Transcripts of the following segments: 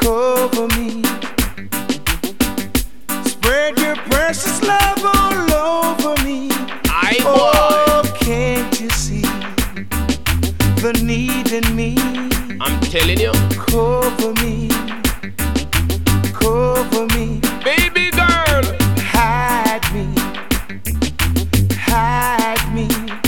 cover me. Spread your precious love all over me. Oh, can't you see the need in me? I'm telling you. Cover me, cover me. Baby girl, hide me, hide me.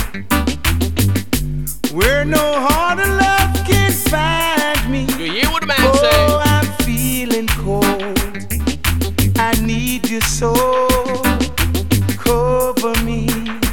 Where no heart of love can find me. You hear what the man say? Oh, I'm feeling cold. I need you so. Cover me,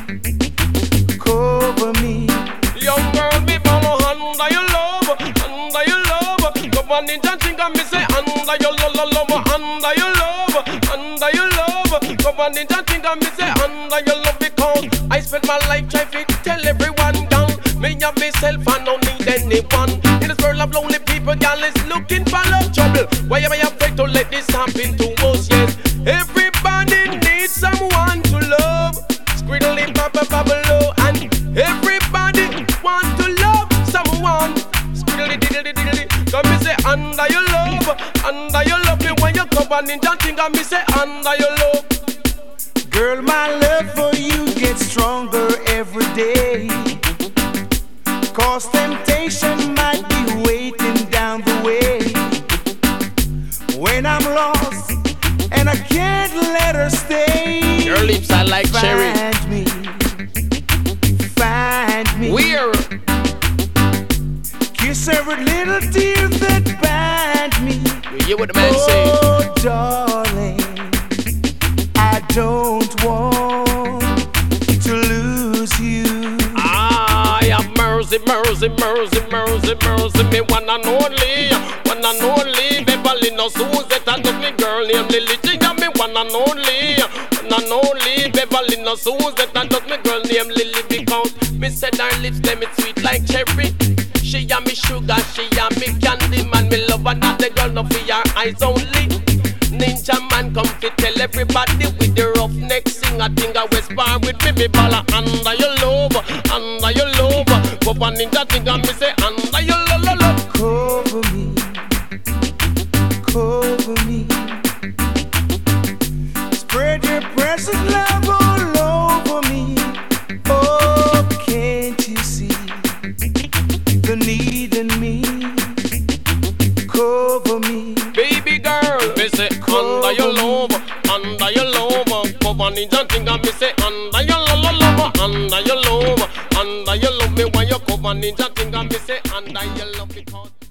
cover me. Young girl, me follow under your love, under your love. Come on in and think of me say under your love, under your love, under your love. Come on in and think of me say under your love, because I spent my life trying to tell everyone down. Me and myself, I don't need anyone. In this world of lonely people, girl is looking for love trouble. Why am I afraid to let this happen to us? Yes, everybody needs someone to love. Squiddly bubble bubble, and everybody want to love someone. Squiddly diddly diddly. Come me say under your love, under your love. Me when you come and ninja thing, and me say under your love. Girl, my love for you gets stronger every day. 'Cause temptation might be waiting down the way. When I'm lost and I can't let her stay. Your lips are like cherry. Find me, find me. Where? Kiss every little tear that bind me. You hear what the man say? Oh, darling, I don't want to lose you. I have mercy, mercy, mercy, mercy, mercy. Me one and only, one and only. Beverly no Suzette and me girl named Lily. She got me one and only, one and only. Beverly no Suzette and me girl named Lily, because me said her lips them it sweet like cherry. She and me sugar, she and me candy man. Me love her not the girl no for your eyes only. Ninja man come to tell everybody with the rough neck sing a thing I whisper with me balla under your love, under your love. Go on ninja thing and me say under your love. Cover me, cover me. Spread your precious love all over me. Oh, can't you see the need in me? Cover me, baby girl. Me say under your love, under your love. Go on ninja thing and me say under your love, under your love, under your love. Me when you cover ninja thing and me say under your love, because